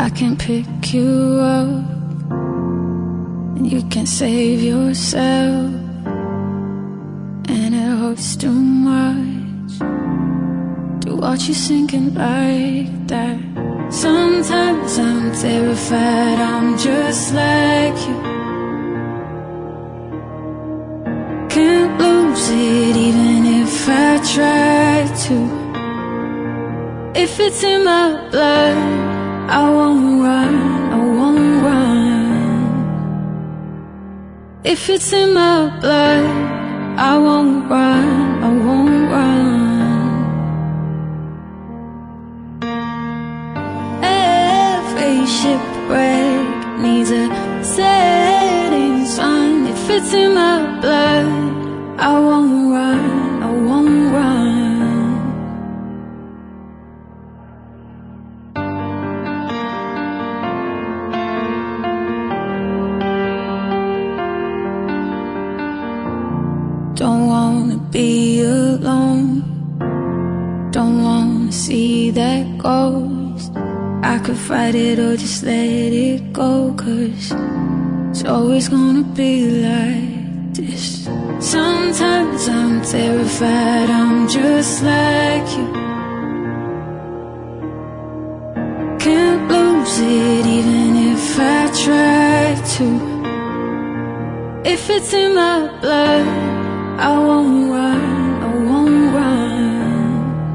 I can pick you up, and you can save yourself, and it hurts too much to watch you sinking like that. Sometimes I'm terrified I'm just like you. Can't lose it even if I try to. If it's in my blood, I won't run, I won't run. If it's in my blood, I won't run, I won't run. Every shipwreck needs a setting sun. If it's in my blood, I won't run, I won't run. Don't wanna be alone, don't wanna see that ghost. I could fight it or just let it go, 'cause it's always gonna be like this. Sometimes I'm terrified I'm just like you. Can't lose it even if I try to. If it's in my blood, I won't run, I won't run.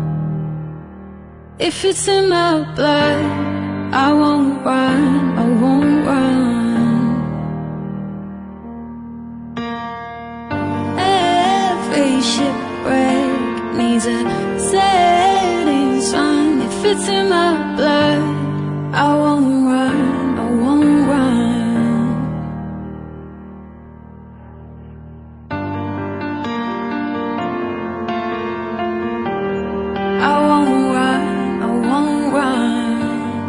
If it's in my blood, I won't run, I won't run. Every shipwreck needs a setting sun. If it's in my blood, I won't run, I won't run. I won't run, I won't run.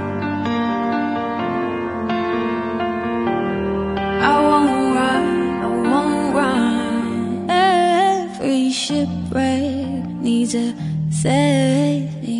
I won't run, I won't run. Every shipwreck needs a setting